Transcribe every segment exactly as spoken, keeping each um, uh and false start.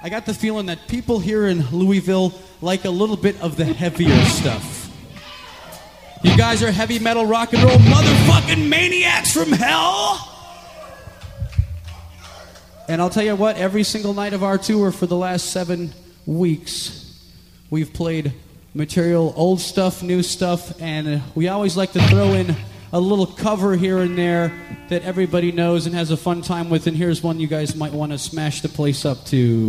I got the feeling that people here in Louisville like a little bit of the heavier stuff. You guys are heavy metal rock and roll motherfucking maniacs from hell. And I'll tell you what, every single night of our tour for the last seven weeks, we've played material, old stuff, new stuff, and we always like to throw in a little cover here and there that everybody knows and has a fun time with, and here's one you guys might want to smash the place up to.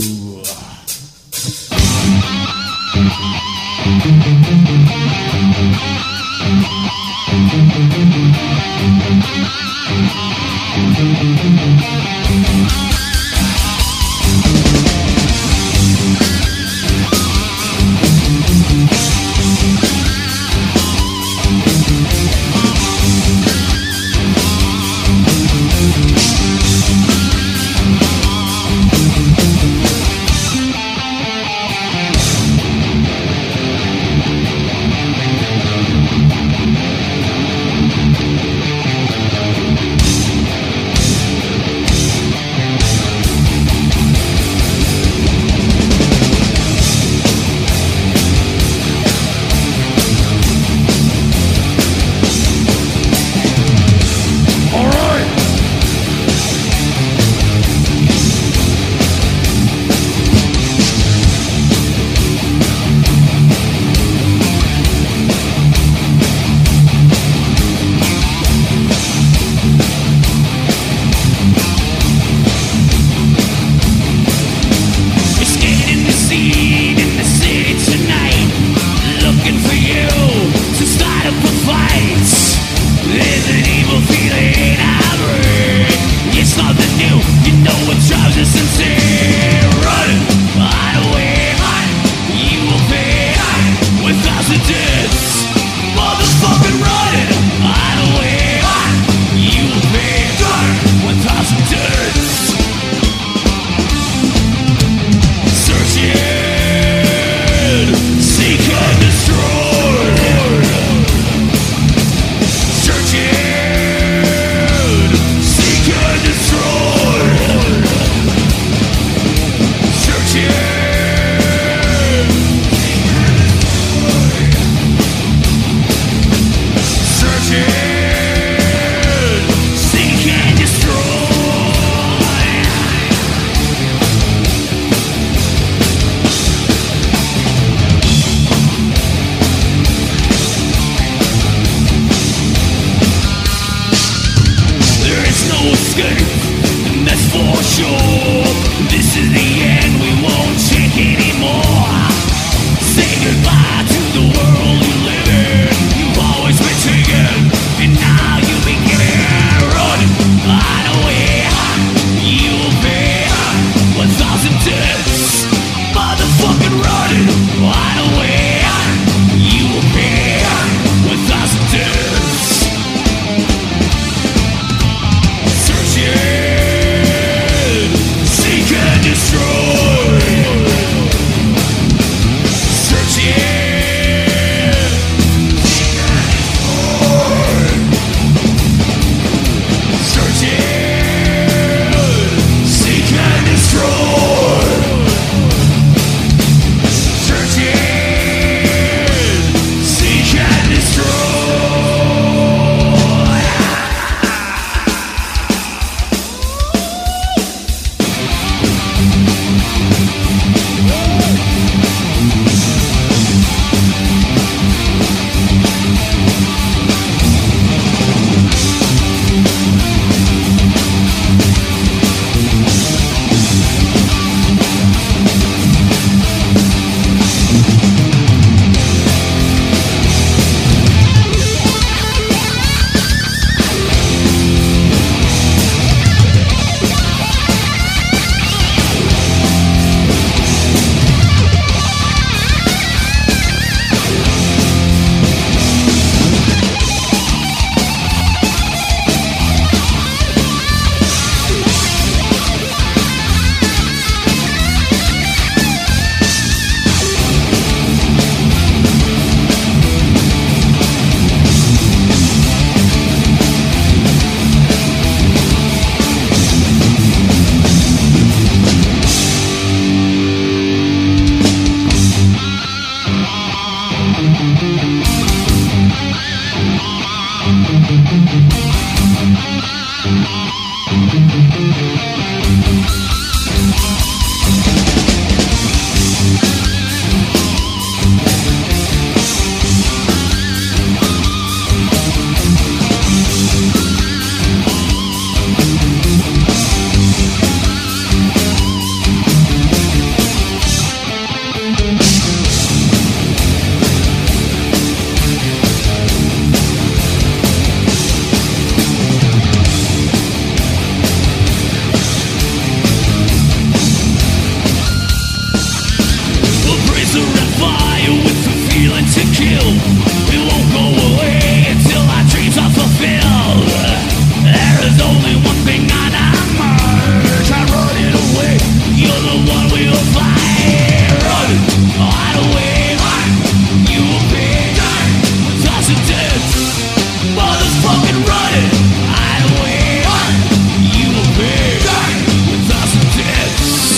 it won't go away until our dreams are fulfilled. There is only one thing on our mind, try running away. You're the one we will find. Run, hide away, you will be with us and death. Motherfucking running, hide away, you will be with us and death.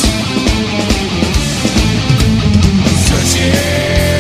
Searching.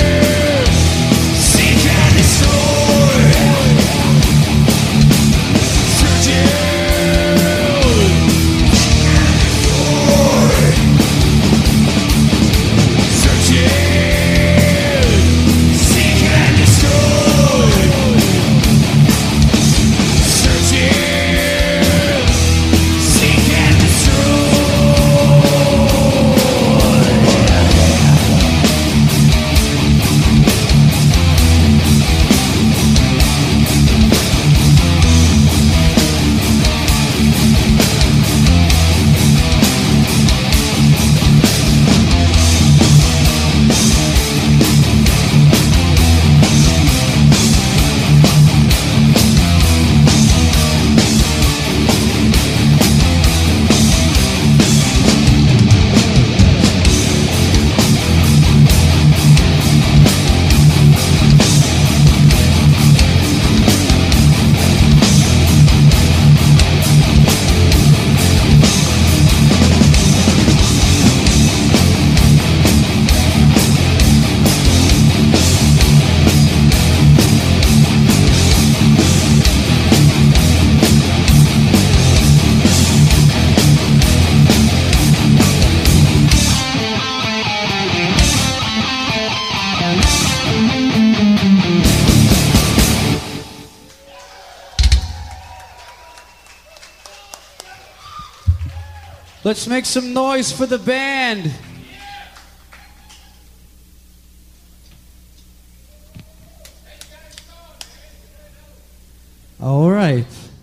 Let's make some noise for the band. All right.